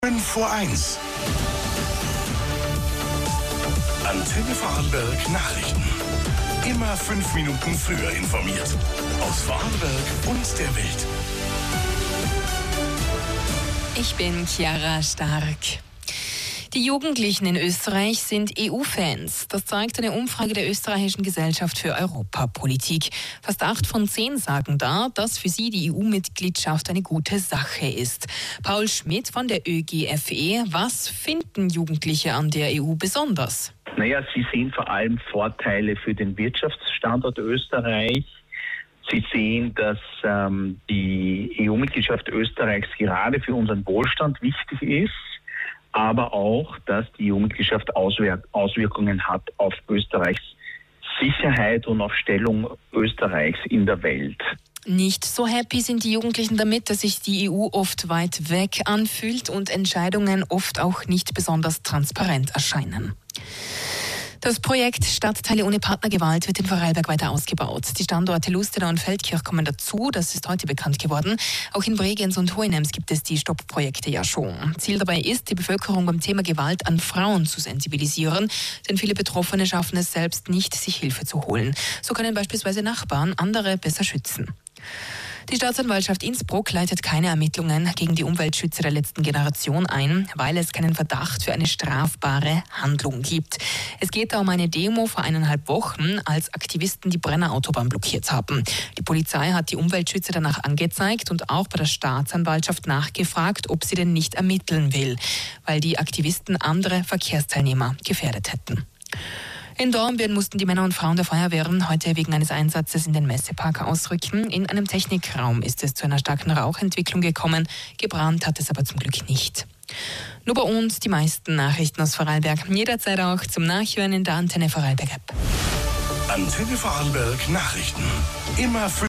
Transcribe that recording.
5 vor 1. Antenne Vorarlberg Nachrichten. Immer 5 Minuten früher informiert. Aus Vorarlberg und der Welt. Ich bin Chiara Stark. Die Jugendlichen in Österreich sind EU-Fans. Das zeigt eine Umfrage der Österreichischen Gesellschaft für Europapolitik. Fast 8 von 10 sagen da, dass für sie die EU-Mitgliedschaft eine gute Sache ist. Paul Schmidt von der ÖGFE. Was finden Jugendliche an der EU besonders? Naja, sie sehen vor allem Vorteile für den Wirtschaftsstandort Österreich. Sie sehen, dass die EU-Mitgliedschaft Österreichs gerade für unseren Wohlstand wichtig ist, aber auch, dass die EU-Mitgliedschaft Auswirkungen hat auf Österreichs Sicherheit und auf Stellung Österreichs in der Welt. Nicht so happy sind die Jugendlichen damit, dass sich die EU oft weit weg anfühlt und Entscheidungen oft auch nicht besonders transparent erscheinen. Das Projekt Stadtteile ohne Partnergewalt wird in Vorarlberg weiter ausgebaut. Die Standorte Lustenau und Feldkirch kommen dazu, das ist heute bekannt geworden. Auch in Bregenz und Hohenems gibt es die Stopp-Projekte ja schon. Ziel dabei ist, die Bevölkerung beim Thema Gewalt an Frauen zu sensibilisieren, denn viele Betroffene schaffen es selbst nicht, sich Hilfe zu holen. So können beispielsweise Nachbarn andere besser schützen. Die Staatsanwaltschaft Innsbruck leitet keine Ermittlungen gegen die Umweltschützer der letzten Generation ein, weil es keinen Verdacht für eine strafbare Handlung gibt. Es geht da um eine Demo vor 1,5 Wochen, als Aktivisten die Brennerautobahn blockiert haben. Die Polizei hat die Umweltschützer danach angezeigt und auch bei der Staatsanwaltschaft nachgefragt, ob sie denn nicht ermitteln will, weil die Aktivisten andere Verkehrsteilnehmer gefährdet hätten. In Dornbirn mussten die Männer und Frauen der Feuerwehren heute wegen eines Einsatzes in den Messepark ausrücken. In einem Technikraum ist es zu einer starken Rauchentwicklung gekommen. Gebrannt hat es aber zum Glück nicht. Nur bei uns die meisten Nachrichten aus Vorarlberg. Jederzeit auch zum Nachhören in der Antenne Vorarlberg App. Antenne Vorarlberg Nachrichten. Immer 5